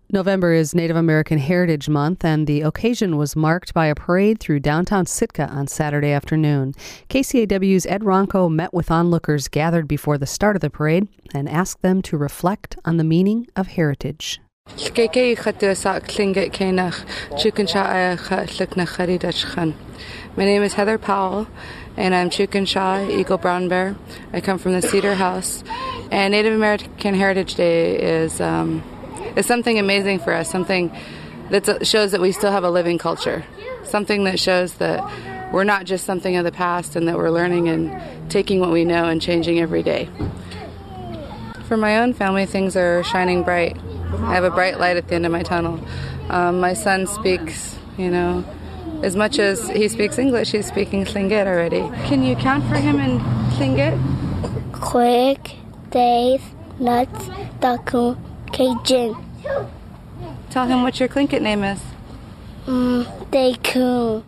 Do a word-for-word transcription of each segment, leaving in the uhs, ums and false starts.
November is Native American Heritage Month, and the occasion was marked by a parade through downtown Sitka on Saturday afternoon. K C A W's Ed Ronco met with onlookers gathered before the start of the parade and asked them to reflect on the meaning of heritage. My name is Heather Powell, and I'm Chukinshaw, Eagle Brown Bear. I come from the Cedar House, and Native American Heritage Day is um, is something amazing for us, something that shows that we still have a living culture, something that shows that we're not just something of the past and that we're learning and taking what we know and changing every day. For my own family, things are shining bright. I have a bright light at the end of my tunnel. Um, my son speaks, you know, as much as he speaks English, he's speaking Tlingit already. Can you count for him in Tlingit? Quick, Dave, Nuts, Daku, Cajun. Tell him what your Tlingit name is. Mm, Daku.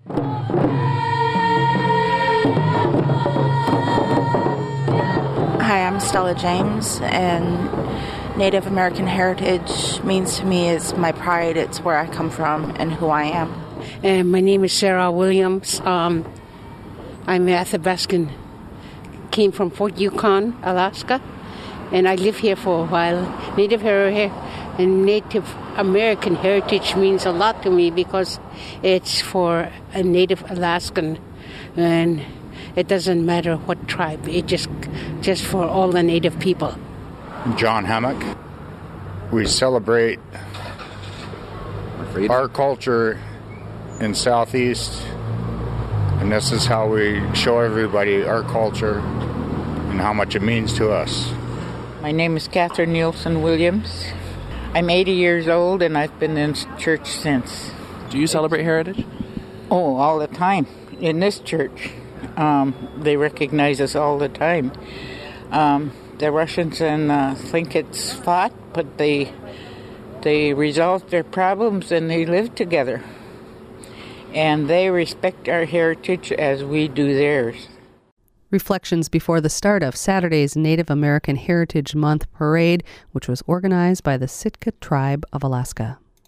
Hi, I'm Stella James, and Native American heritage means to me is my pride. It's where I come from and who I am. And my name is Sarah Williams. Um, I'm Athabascan. Came from Fort Yukon, Alaska, and I live here for a while. Native heritage and Native American heritage means a lot to me because it's for a Native Alaskan, and it doesn't matter what tribe. It just just for all the Native people. John Hammock. We celebrate our culture in Southeast, and this is how we show everybody our culture and how much it means to us. My name is Catherine Nielsen Williams. I'm eighty years old, and I've been in church since. Do you celebrate heritage? Oh, all the time. In this church, um, they recognize us all the time. Um, the Russians and uh, Tlingits fought, but they they resolved their problems and they lived together. And they respect our heritage as we do theirs. Reflections before the start of Saturday's Native American Heritage Month parade, which was organized by the Sitka Tribe of Alaska.